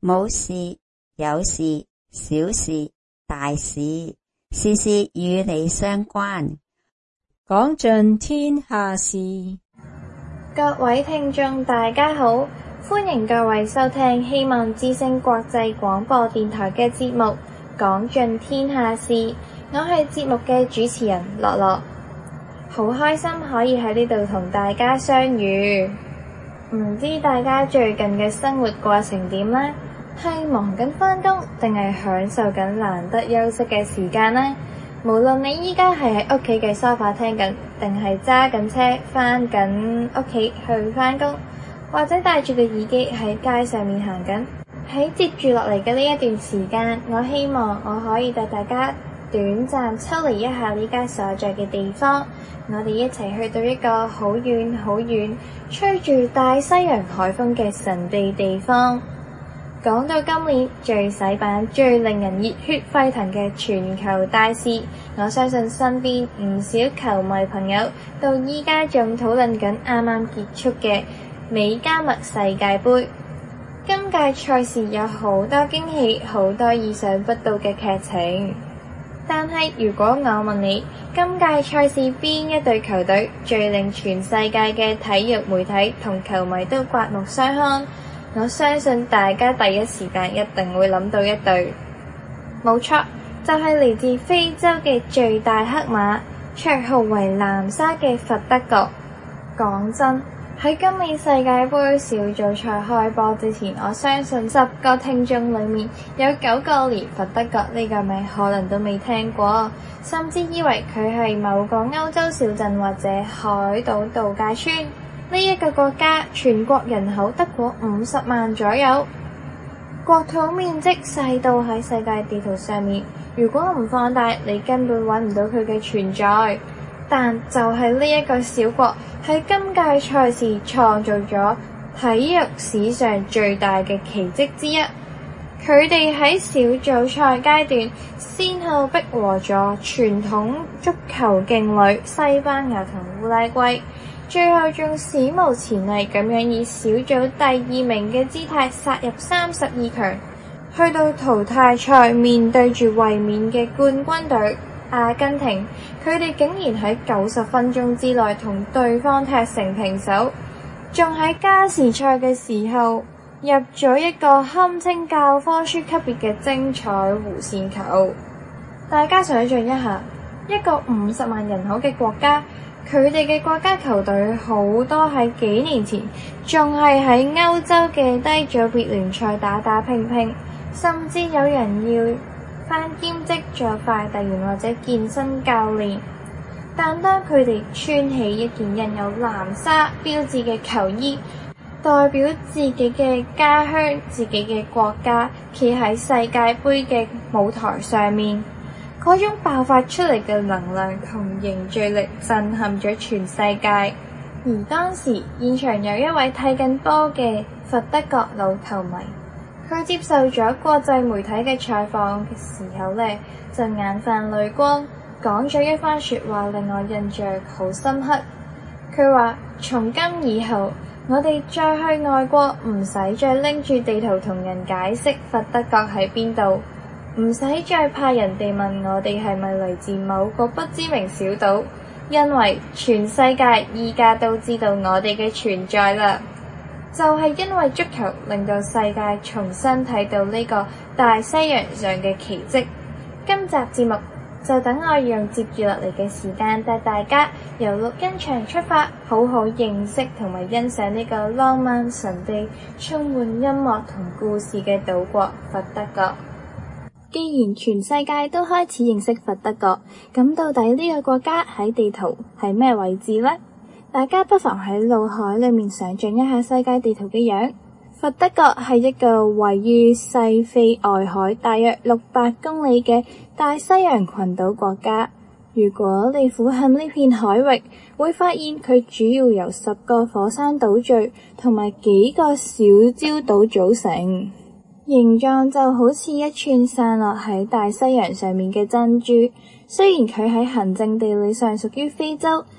無事、有事、小事、大事，事事與你相關， 講盡天下事。 各位聽眾大家好，歡迎各位收聽希望之聲國際廣播電台嘅節目講盡天下事，我係節目嘅主持人樂樂，好開心可以喺呢度同大家相遇。唔知大家最近嘅生活過程點呢？係忙緊返工定係享受緊難得休息嘅時間呢？無論你依家係喺屋企嘅梳化聽緊，定係揸緊車返緊屋企去返工，或者戴住個耳機喺街上面行緊，喺接住落嚟嘅呢一段時間，我希望我可以帶大家短暫抽離一下呢家所在嘅地方，我哋一齊去到一個好遠好遠，吹住大西洋海風嘅神秘地方。講到今年最洗版、最令人熱血沸騰嘅全球大事，我相信身邊唔少球迷朋友到依家仲討論緊啱啱結束嘅美加墨世界盃。今屆賽事有好多驚喜，好多意想不到嘅劇情。但係如果我問你，今屆賽事邊一隊球隊最令全世界嘅體育媒體同球迷都刮目相看？我相信大家第一時間一定會諗到一隊，冇錯，就係嚟自非洲嘅最大黑馬，綽號為藍沙嘅佛得角。講真，喺今年世界盃小組賽開波之前，我相信10個聽眾裡面有9個連佛得角呢個名可能都未聽過，甚至以為佢係某個歐洲小鎮或者海島度假村。呢一個國家全國人口得過50萬左右，國土面積細到喺世界地圖上面，如果唔放大，你根本揾唔到佢嘅存在。但就係呢一個小國喺今屆賽事創造咗體育史上最大嘅奇蹟之一。佢哋喺小組賽階段先後逼和咗傳統足球勁旅西班牙同烏拉圭，最後仲史無前例咁樣以小組第2名嘅姿態殺入32強，去到淘汰賽面對住衛冕嘅冠軍隊阿根廷，佢哋竟然喺90分鐘之內同對方踢成平手，仲喺加時賽嘅時候入咗一個堪稱教科書級別嘅精彩弧線球。大家想象一下，一個50萬人口嘅國家，佢哋嘅國家球隊好多喺幾年前仲係喺歐洲嘅低組別聯賽打打拼拼，甚至有人要返兼職做快遞員或者健身教練。但當佢哋穿起一件印有藍沙標誌嘅球衣，代表自己嘅家鄉、自己嘅國家，企喺世界盃嘅舞台上面，嗰種爆發出嚟嘅能量同凝聚力震撼咗全世界。而當時現場有一位睇緊波嘅佛得角老球迷，佢接受咗國際媒體嘅採訪嘅時候呢，就眼泛淚光，講咗一番說話令我印象好深刻。佢話從今以後，我哋再去外國唔使再拎住地圖同人解釋佛得角喺邊度，唔使再怕人哋問我哋係咪嚟自某個不知名小島，因為全世界依家都知道我哋嘅存在啦。就係因為足球令到世界重新睇到呢個大西洋上嘅奇蹟。今集節目就等我用接住落嚟嘅時間帶大家由錄音場出發，好好認識同埋欣賞呢個浪漫神秘、充滿音樂同故事嘅島國佛得角。既然全世界都開始認識佛得角，咁到底呢個國家喺地圖係咩位置呢？大家不妨喺腦海裏面想象一下世界地圖嘅樣。佛得角係一個位於西非外海大約600公里嘅大西洋群島國家。如果你俯瞰呢片海域，會發現佢主要由10個火山島嶼同埋幾個小礁島組成，形狀就好似一串散落喺大西洋上面嘅珍珠。雖然佢喺行政地理上屬於非洲，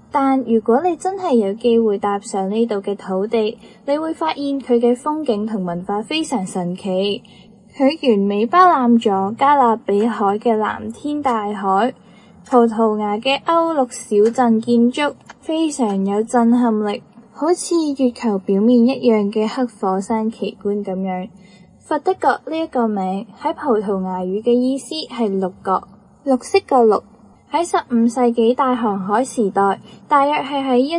但如果你真係有機會踏上呢度嘅土地，你會發現佢嘅風景同文化非常神奇。佢完美包攬咗加勒比海嘅藍天大海，葡萄牙嘅歐陸小鎮建築非常有震撼力，好似月球表面一樣嘅黑火山奇觀咁樣。佛得角呢一個名喺葡萄牙語嘅意思係綠角，綠色嘅綠。喺15世紀大航海時代，大約係喺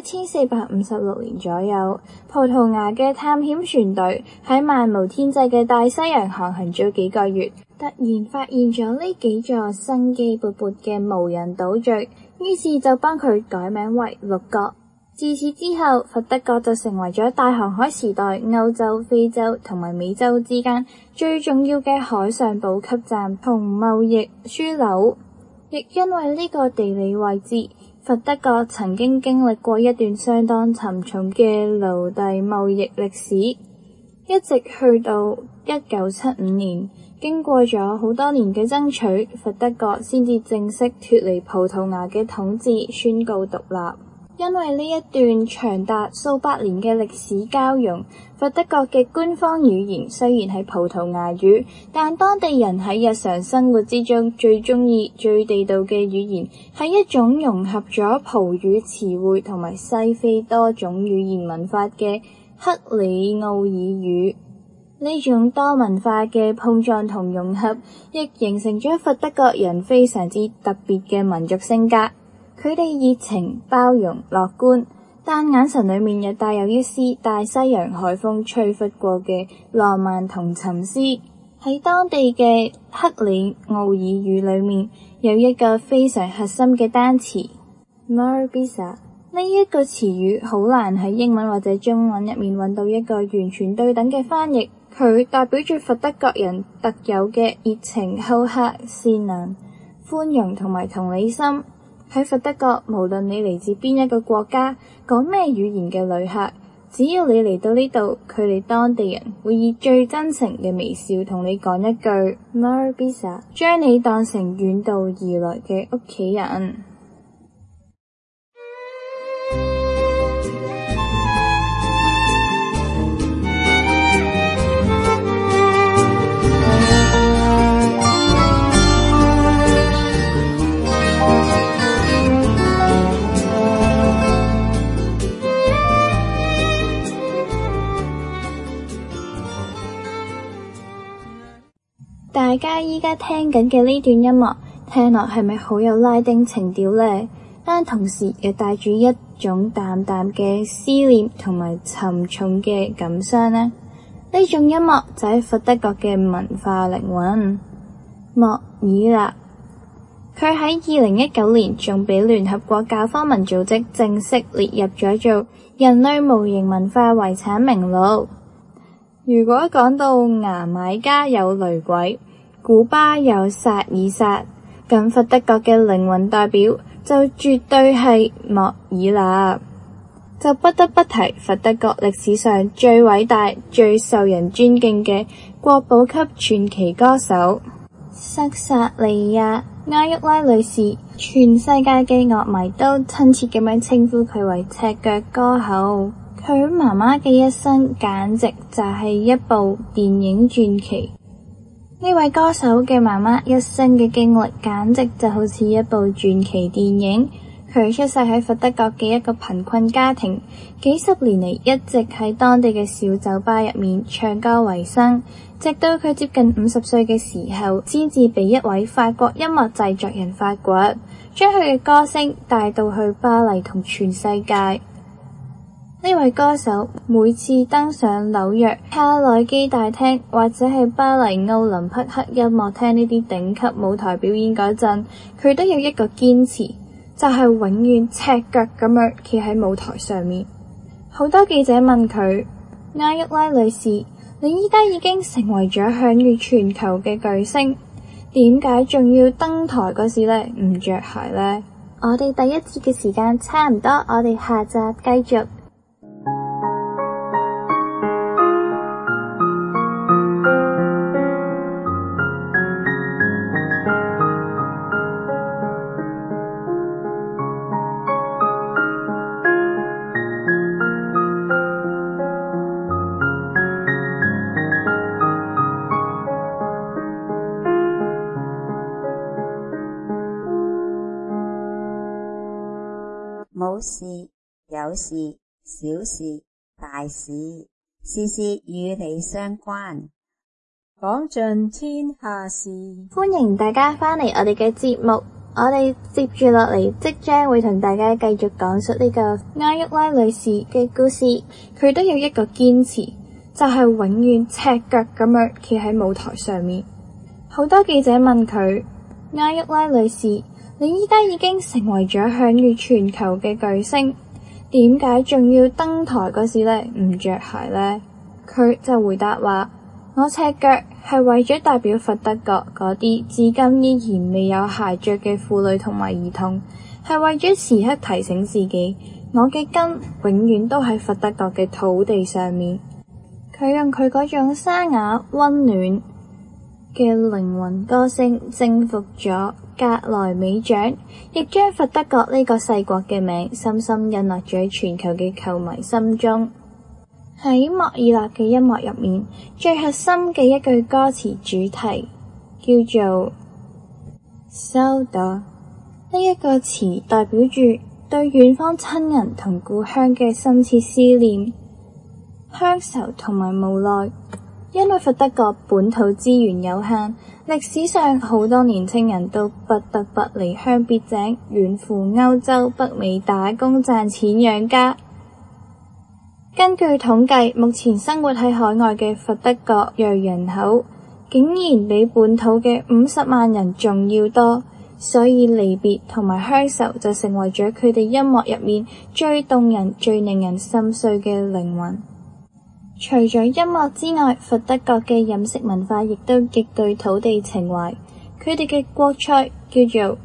1456年左右，葡萄牙嘅探險船隊喺漫無天際嘅大西洋航行咗幾個月，突然發現咗呢幾座生機勃勃嘅無人島嶼，於是就幫佢改名為綠角。自此之後，佛得角就成為咗大航海時代歐洲、非洲同埋美洲之間最重要嘅海上補給站同貿易樞紐。亦因為呢個地理位置，佛得角曾經經歷過一段相當沉重嘅奴隸貿易歷史，一直去到1975年，經過咗好多年嘅爭取，佛得角先至正式脫離葡萄牙嘅統治，宣告獨立。因為呢一段長達數百年嘅歷史交融，佛得角嘅官方語言雖然係葡萄牙語，但當地人喺日常生活之中最中意、最地道嘅語言係一種融合咗葡語詞彙同埋西非多種語言文化嘅克里奧爾語。呢種多文化嘅碰撞同融合，亦形成咗佛得角人非常之特別嘅民族性格。佢哋熱情、包容、樂觀，但眼神裏面又帶有一絲大西洋海風吹拂過嘅浪漫同沉思。喺當地嘅克里奧爾語裏面，有一個非常核心嘅單詞 Marbisa。呢一個詞語好難喺英文或者中文入面揾到一個完全對等嘅翻譯。佢代表住佛得角人特有嘅熱情、好客、善良、寬容同埋同理心。喺佛得角，無論你嚟自邊一個國家，講咩語言嘅旅客，只要你嚟到呢度，佢哋當地人會以最真誠嘅微笑同你講一句 Marbisa， 將你當成遠道而來嘅屋企人。大家依家聽緊嘅呢段音樂，聽落係咪好有拉丁情調呢？但同時又帶住一種淡淡嘅思念同埋沉重嘅感傷呢？呢種音樂就係佛得角嘅文化靈魂。莫爾納，佢喺2019年仲俾聯合國教科文組織正式列入咗做人類無形文化遺產名錄。如果講到牙買加有雷鬼，古巴有薩爾薩，咁佛得角嘅靈魂代表就絕對係莫爾納，就不得不提佛得角歷史上最偉大、最受人尊敬嘅國寶級傳奇歌手塞薩利亞埃沃拉女士，全世界嘅樂迷都親切咁樣稱呼佢為赤腳歌后。佢媽媽嘅一生簡直就係一部電影傳奇。呢位歌手嘅媽媽一生嘅經歷簡直就好似一部傳奇電影。佢出世喺佛得角嘅一個貧困家庭，幾十年嚟一直喺當地嘅小酒吧入面唱歌為生，直到佢接近50歲嘅時候，先至被一位法國音樂製作人發掘，將佢嘅歌聲帶到去巴黎同全世界。呢位歌手每次登上紐約卡內基大廳或者係巴黎奧林匹克音樂廳呢啲頂級舞台表演嗰陣，佢都有一個堅持，就係永遠赤腳咁樣企喺舞台上面。好多記者問佢，埃沃拉女士，你依家已經成為咗享譽全球嘅巨星，點解仲要登台嗰時呢唔着鞋呢？我哋第一節嘅時間差唔多，我哋下集繼續。 有事有事，小事大事，事事與你相關， 講盡天下事。 歡迎大家返嚟我哋嘅節目，我哋接住落嚟即將會同大家繼續講述呢個埃沃拉女士嘅故事。佢都有一個堅持，就係永遠赤腳咁樣企喺舞台上面。好多記者問佢，埃沃拉女士，你依家已經成為咗享譽全球嘅巨星，點解仲要登台嗰時呢唔着鞋呢？佢就回答話，我赤腳係為咗代表佛得角嗰啲至今依然未有鞋着嘅婦女同埋兒童，係為咗時刻提醒自己，我嘅根永遠都喺佛得角嘅土地上面。佢用佢嗰種沙啞溫暖嘅靈魂歌聲征服咗格萊美獎，亦將佛得角呢個細國嘅名深深印落咗喺全球嘅球迷心中。喺莫爾納嘅音樂入面，最核心嘅一句歌詞主題叫做 Saudade， 呢一個詞代表住對遠方親人同故鄉嘅深切思念、鄉愁同埋無奈。因為佛得角本土資源有限，歷史上好多年輕人都不得不離鄉別井，遠赴歐洲、北美打工賺錢養家。根據統計，目前生活喺海外嘅佛得角裔人口竟然比本土嘅50萬人仲要多，所以離別同埋鄉愁就成為咗佢哋音樂入面最動人、最令人心碎嘅靈魂。除咗音樂之外，佛得角嘅飲食文化亦都極具土地情懷。佢哋嘅國菜叫做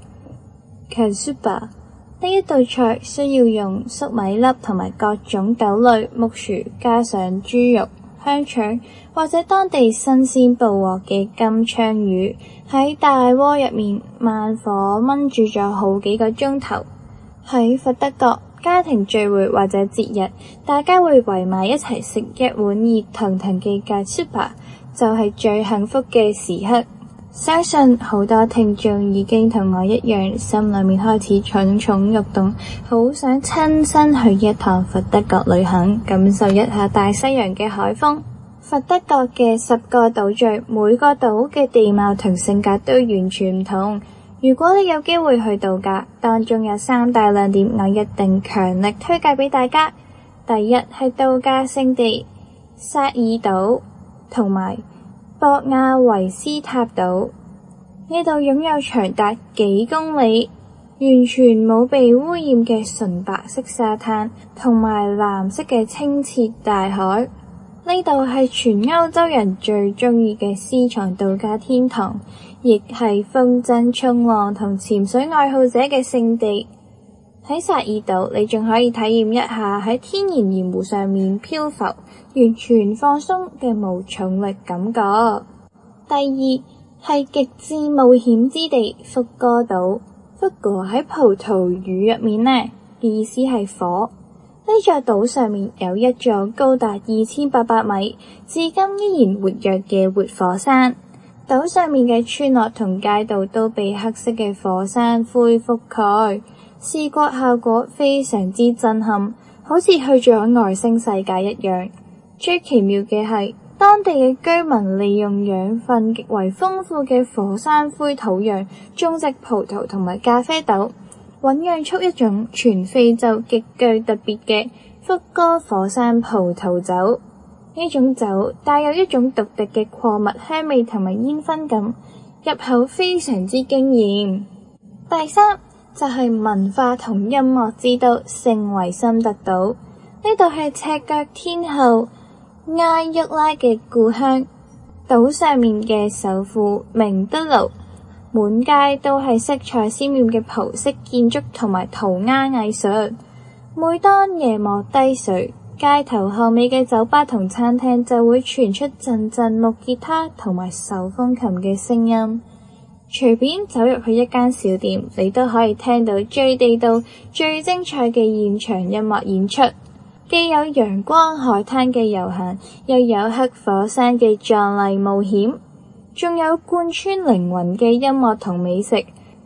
Kasuba， 呢一道菜需要用粟米粒同埋各種豆類、木薯，加上豬肉、香腸或者當地新鮮捕獲嘅金槍魚，喺大鍋入面慢火燜煮咗好幾個鐘頭。喺佛得角家庭聚會或者節日，大家會圍埋一齊食一碗熱騰騰嘅 Kasuba， 就係最幸福嘅時刻。相信好多聽眾已經同我一樣，心裏面開始蠢蠢欲動，好想親身去一趟佛得角旅行，感受一下大西洋嘅海風。佛得角嘅10個島嶼，每個島嘅地貌同性格都完全唔同。如果你有機會去度假，當中有3大亮點，我一定強力推介俾大家。第一係度假勝地薩爾島同埋博亞維斯塔島，呢度擁有長達幾公里、完全冇被污染嘅純白色沙灘，同埋藍色嘅清澈大海。呢度係全歐洲人最鍾意嘅私藏度假天堂，亦係風箏衝浪同潛水愛好者嘅聖地。喺薩爾島，你仲可以體驗一下喺天然鹽湖上面漂浮，完全放鬆嘅無重力感覺。第二係極致冒險之地福哥島。福哥喺葡萄語入面呢，意思係火。呢座島上面有一座高達2800米，至今依然活躍嘅活火山。島上面嘅村落同街道都被黑色嘅火山灰覆蓋，視覺效果非常之震撼，好似去咗外星世界一樣。最奇妙嘅係，當地嘅居民利用養分極為豐富嘅火山灰土壤種植葡萄同埋咖啡豆，醞釀出一種全非洲極具特別嘅福哥火山葡萄酒。呢種酒帶有一種獨特嘅礦物香味同埋煙燻感，入口非常之驚艷。第三就係文化同音樂之都聖維森特島，呢度係赤腳天后埃沃拉嘅故鄉。島上面嘅首府明德盧，滿街都係色彩鮮豔嘅葡式建築同埋塗鴉藝術。每當夜幕低垂，街頭巷尾嘅酒吧同餐廳就會傳出陣陣木吉他同埋手風琴嘅聲音。隨便走入去一間小店，你都可以聽到最地道、最精彩嘅現場音樂演出。既有陽光海灘嘅悠閒，又有黑火山嘅壯麗冒險，仲有貫穿靈魂嘅音樂同美食。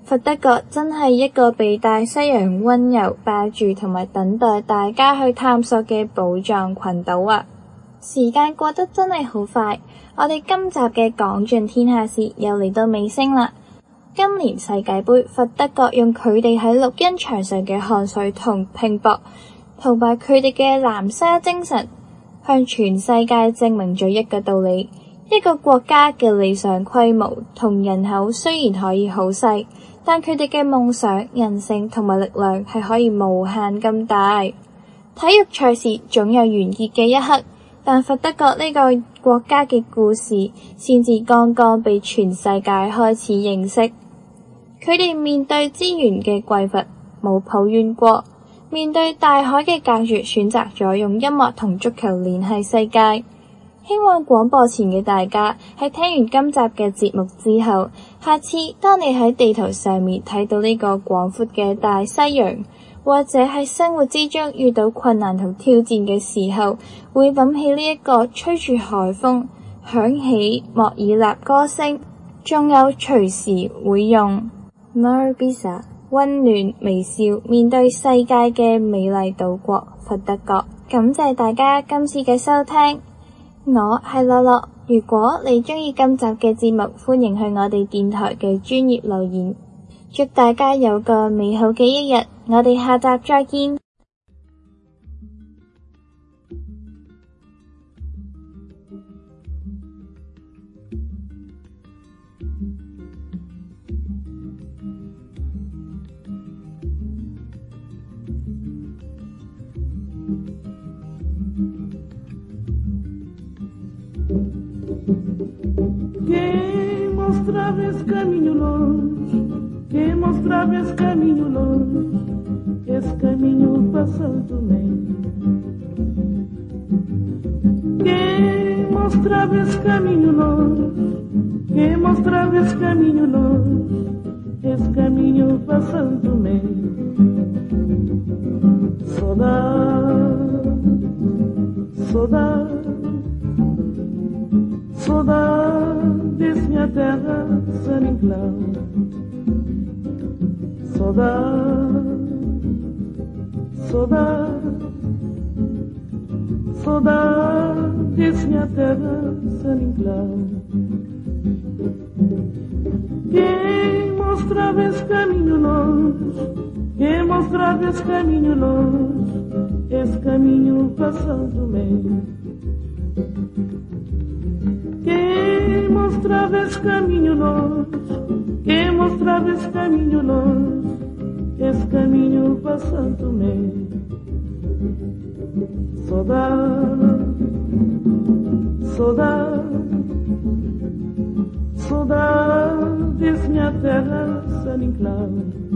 佛得角真係一個被大西洋溫柔包住同埋等待大家去探索嘅寶藏群島啊！時間過得真係好快，我哋今集嘅講盡天下事又嚟到尾聲啦。今年世界盃，佛得角用佢哋喺綠茵場上嘅汗水同拼搏，同埋佢哋嘅南沙精神，向全世界證明咗一個道理：一個國家嘅理想規模同人口雖然可以好細，但佢哋嘅夢想、人性同埋力量係可以無限咁大。體育賽事總有完結嘅一刻，但佛得角呢個國家嘅故事先至剛剛被全世界開始認識。佢哋面對資源嘅匱乏冇抱怨過，面對大海嘅隔絕選擇咗用音樂同足球聯繫世界。希望廣播前嘅大家喺聽完今集嘅節目之後，下次當你喺地圖上面睇到呢個廣闊嘅大西洋，或者喺生活之中遇到困難同挑戰嘅時候，會諗起呢一個吹住海風、響起莫爾納歌聲，仲有隨時會用 Marabisa 溫暖微笑面對世界嘅美麗島國佛得角。感謝大家今次嘅收聽。我係樂樂，如果你鍾意今集嘅節目，歡迎去我哋電台嘅專頁留言。祝大家有個美好嘅一日，我哋下集再見。 Quem mostrava esse caminho longe, quem mostrava esse caminho longe, esse caminho para Santo Tomé. Quem mostrava esse caminho longe, quem mostrava esse caminho longe, esse caminho para Santo Tomé. Saudade, saudade, saudade desse minha terra, San Inclau. Saudade, saudade, saudade desse minha terra, San Inclau. Quem mostrava esse caminho longe, quem mostrava esse caminho longe, esse caminho para São Tomé. Quem mostrava esse caminho longe, quem mostrava esse caminho longe, esse caminho para Santo Tomé. Saudade, saudade, saudade desse minha terra, San Inclau.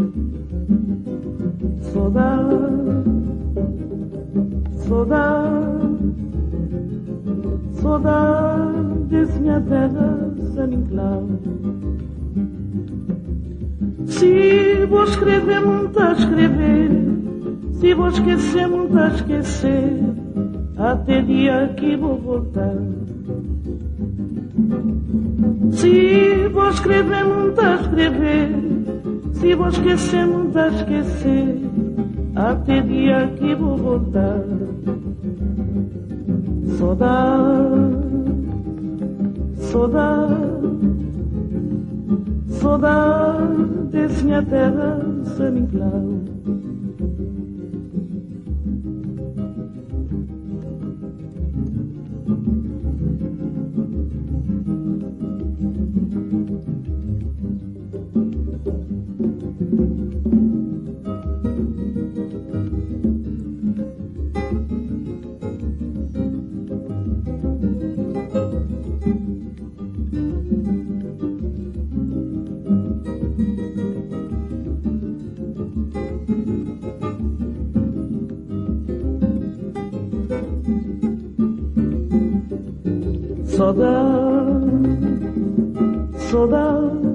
Saudade, saudade, saudade desse minha terra, San Inclau. Se vou escrever, muito a escrever, se vou esquecer, muito a esquecer, até dia que vou voltar. Se vou escrever, muito a escrever, se vou esquecer, muito a esquecer, até dia que vou voltar. Saudade, saudade, saudade desse minha terra, San Inclau. Saudade, saudade,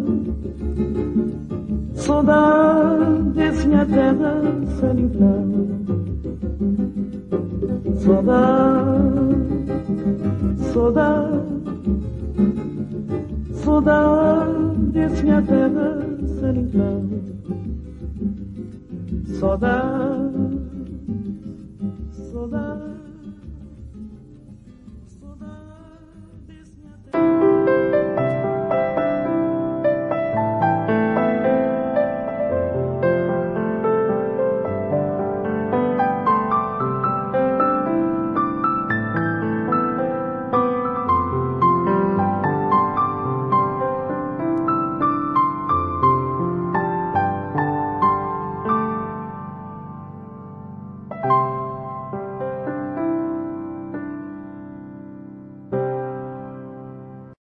saudade desse minha terra, San Inclau. Saudade, saudade, saudade vê-se minha terra ser então. Saudade, saudade.